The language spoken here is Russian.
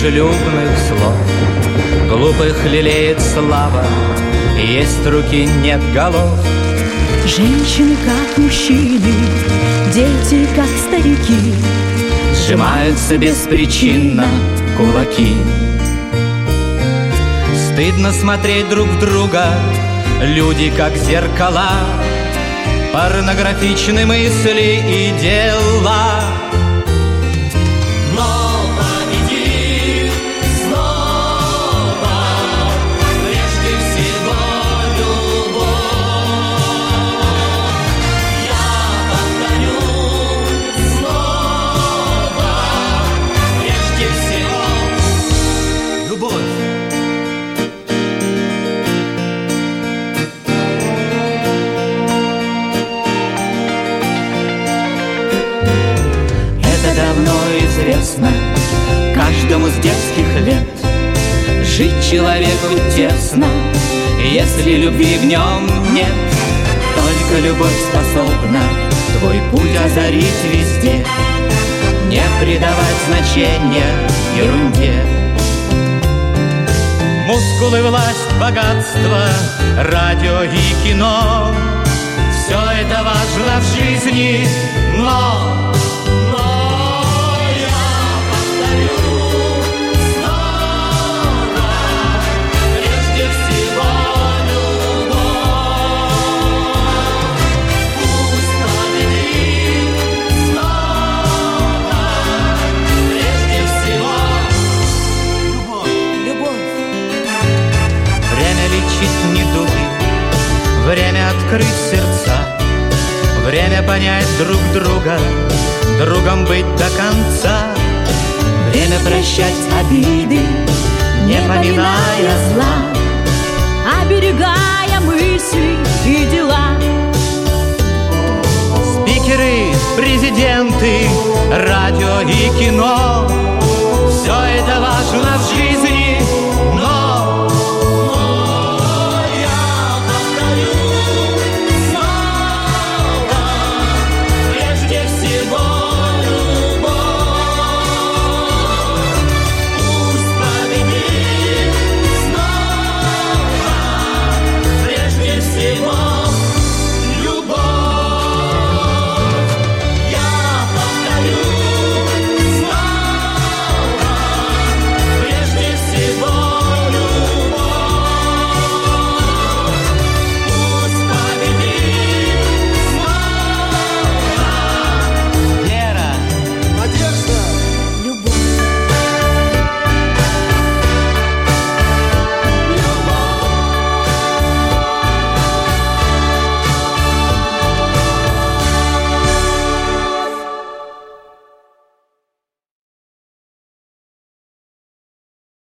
дружелюбных слов. Глупых лелеет слава, есть руки, нет голов. Женщины, как мужчины, дети, как старики, сжимаются беспричинно кулаки. Стыдно смотреть друг в друга, люди как зеркала, порнографичны мысли и дела. Известно каждому с детских лет, жить человеку тесно, если любви в нем нет. Только любовь способна твой путь озарить везде, не придавать значения ерунде. Мускулы, власть, богатство, радио и кино — все это важно в жизни, но время открыть сердца, время понять друг друга, другом быть до конца. Время прощать обиды, не поминая зла, оберегая мысли и дела. Спикеры, президенты, радио и кино — все это важно в жизни.